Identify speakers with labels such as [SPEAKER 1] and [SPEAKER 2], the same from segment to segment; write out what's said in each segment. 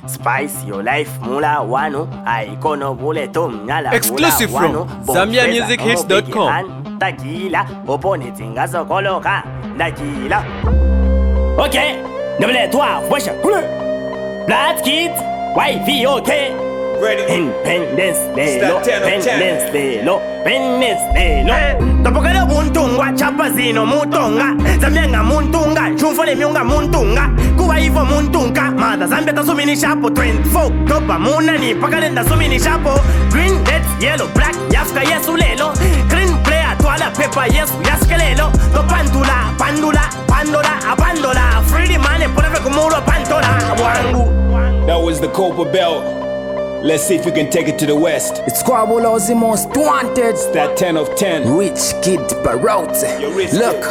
[SPEAKER 1] Spice your life mula wano. Ikono bule tom nyala.
[SPEAKER 2] Exclusive from ZambiaMusicHits.com.
[SPEAKER 1] Tequila, opone tingazo koloka. Tequila. Ok, double 3, wesh, Black Kids, YVOK. Independence Day, Independence Day, Independence Day. Topokele muntunga, chapazino muntunga. Zambia muntunga, chumfole miunga muntunga. Kuba ivo muntunga, mada Zambia ta sumini shapo. 24, topa muna ni pakalenda sumini shapo. Green, red, yellow, black, yafka yesu lelo. Green player, toala, pepper, yesu yaskelelo. No pandula, pandula, pandola, abandola. Free money, poneve kumuro pantola, wangu.
[SPEAKER 3] That was the Copper Belt. Let's see if we can take it to the west.
[SPEAKER 4] It's Squabble's the most wanted.
[SPEAKER 3] It's that 10 of 10.
[SPEAKER 4] Rich Kid Barote.
[SPEAKER 3] Look,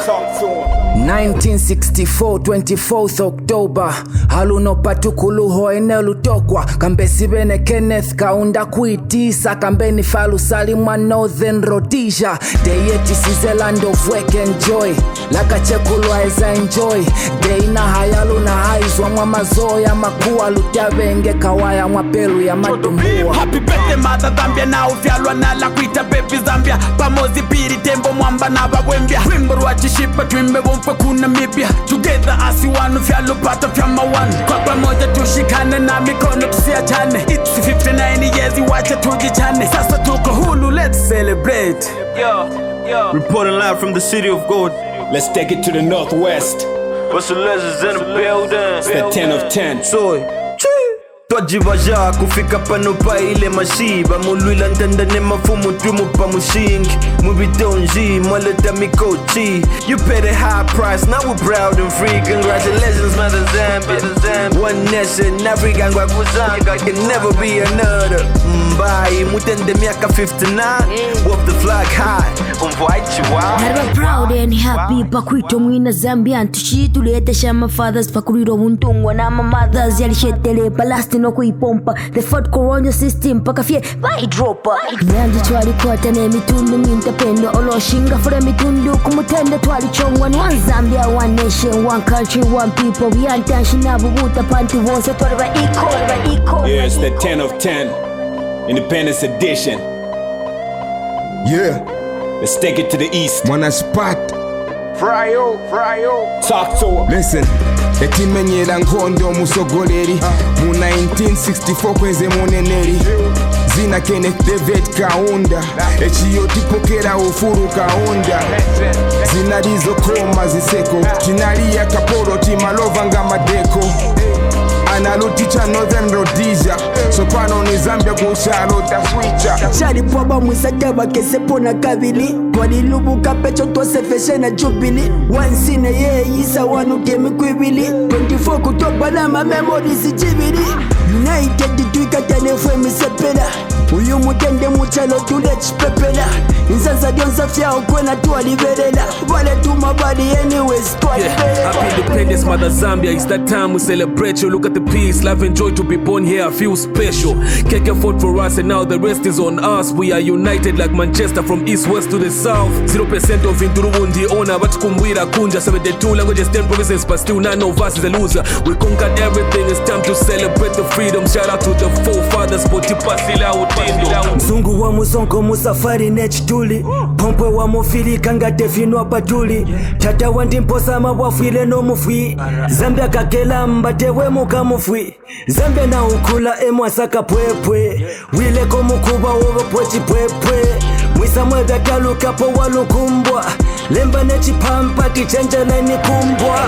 [SPEAKER 4] 1964, 24th October. Haluno patukuluho enelu tokwa. Kambesi bene Kenneth kaunda kuitisa. Kambeni falu salimwa Northern Rhodesia. Deyeti size land of work and joy. Laka chekulwa eza enjoy. Deina hayalu na haizwa mwa mazoya. Makuwa lutabenge kawaya mwapelu ya
[SPEAKER 5] Happy birthday mother Zambia na ufyalwa na la kuita baby Zambia. Pamozi piri tembo mwamba na babwembia. Wimbo rwachishipa twimbe bomfwe kuna mibia. Together asi one ufyalo pata fyama one. Kwa pamoja tushikane na mikono tusiachane. It's 59 years iwache tujichane. Sasa tuko hulu, let's celebrate.
[SPEAKER 6] Yo. Reporting live from the city of gold.
[SPEAKER 3] let's take it to the northwest.
[SPEAKER 6] What's the legends in the building?
[SPEAKER 3] It's the 10 of 10.
[SPEAKER 6] Soy twajivaja kufika pano pa ile mashiba mulwila ntandane mafumu tumu pa mushingi mubitonji mwaleta mikochi. You paid a high price, now we're proud and free. Congratulations mother Zambia. One nation, Africa ngwa kuzanga. Can never be another. Mbai mutende miaka 59. Wave the flag high, umvwai chihuahua.
[SPEAKER 7] We're proud and happy pakwito mwina Zambia. Tushitulete shama fathers pakuriro muntungwa na mothers yalishetele palasti no kuipompa. The Ford Corona system pakafie vai dropper. Nyanji twali kwata ne mitundu mintapendo. Oloshinga fure mitundu kumutende twali chongwa. One Zambia, one nation, one country, one people. We are tanshina bubuta panti wonse twali ba equal.
[SPEAKER 3] Yeah, it's the 10 of 10. Independence edition.
[SPEAKER 8] Yeah.
[SPEAKER 3] Let's take it to the east.
[SPEAKER 8] Mwana spot.
[SPEAKER 3] Fryo. Talk to him.
[SPEAKER 8] Listen. Etimenyera nkondo musogoleri. Mu 1964 kwenze muneneri. Zina Kenneth David Kaunda. Echiyo tipokera ufuru Kaunda. Zina rizo koma ziseko. Chinali ya kaporo timalova nga madeko. Analuticha Northern Rhodesia. Soprano ni Zambia kushalo taswicha.
[SPEAKER 5] Chari poba mwisakeba kesepo na kabili. Twali lubuka pecho twasefeshe na jubili. Wansine ye isa wanu kemi kwibili. 24 kutopa na memories jibili. United tuika tenefwe misepela. Uyu mutende muchalo tulech pepela. Insansa dionsa fya ukwena tuwalibelela. Wale tumabadi anyways tuwalibelela.
[SPEAKER 9] Happy Independence Mother Zambia. It's that time we celebrate you. Look at the peace, love and joy to be born here. I feel special. KK fought for us and now the rest is on us. We are united like Manchester from east west to the south. 0% of Indurubundi owner but kumwira kunja. 72 languages, 10 provinces but still none of us is a loser. We conquered everything, it's time to celebrate the freedom. Shout out to the forefathers. Potipasila utindo.
[SPEAKER 5] Mzungu wa muzongo musafari nechituli. Pompwe wa mufili kangate finwa patuli. Tata wandimposa mawafile no mufwi. Zambia kakela mbatewe muka mufwi. Zambia na ukula emwasaka pwepwe. Wile komukuba wogo pwechi pwepwe. Mwisa mwega kaluka po walukumbwa. Lemba nechipampa tichenja na nikumbwa.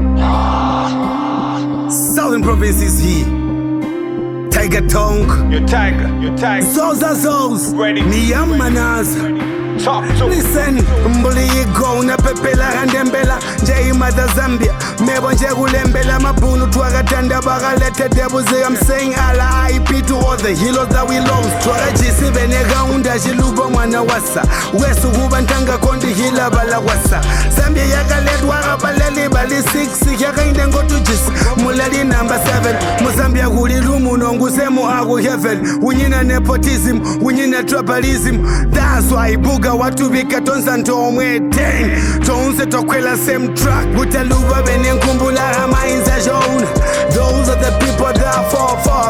[SPEAKER 10] Southern provinces here. Tiger tongue.
[SPEAKER 3] Your tiger.
[SPEAKER 10] Zows.
[SPEAKER 3] Ready.
[SPEAKER 10] Niyamanaza.
[SPEAKER 3] Talk to him.
[SPEAKER 10] Listen, mbuli yigo unapepela kandembela. Jai mother Zambia. Mebo nje kulembela mabunu tuwagatanda bagalete debuzi. I'm saying ala IP to all the heroes that we lost. Tuwagajisi benega unda jilubo mwana wasa. Wesu hubantanga kondi hila bala wasa. Zambia yagaledwa rabaleli bali 6. Yaka indengo tujis. Mulali number 7. Muzambia gulilumu nongusemu agu heaven. Unyina nepotism, unyina tribalism. That's why buga watu bikatonza ntomwe 10. Tonse tokwela same track. Butaluba bene nkumbula amainza jona. Those are the people that fall for.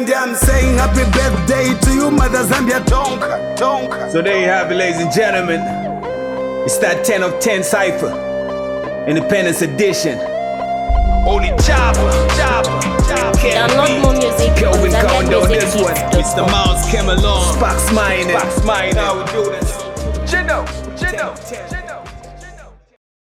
[SPEAKER 10] birthday, I'm saying happy birthday to you, Mother Zambia. Tonka, tonka.
[SPEAKER 3] So there you have it, ladies and gentlemen. It's that 10 of 10 cipher, Independence Edition. Holy chopper, chopper.
[SPEAKER 2] Download more music on
[SPEAKER 3] Kelvin Kondo, this one.
[SPEAKER 2] ZambianMusicHits.com.
[SPEAKER 3] Mr. Miles came along.
[SPEAKER 6] Sparks mining.
[SPEAKER 3] How we do this? Jino.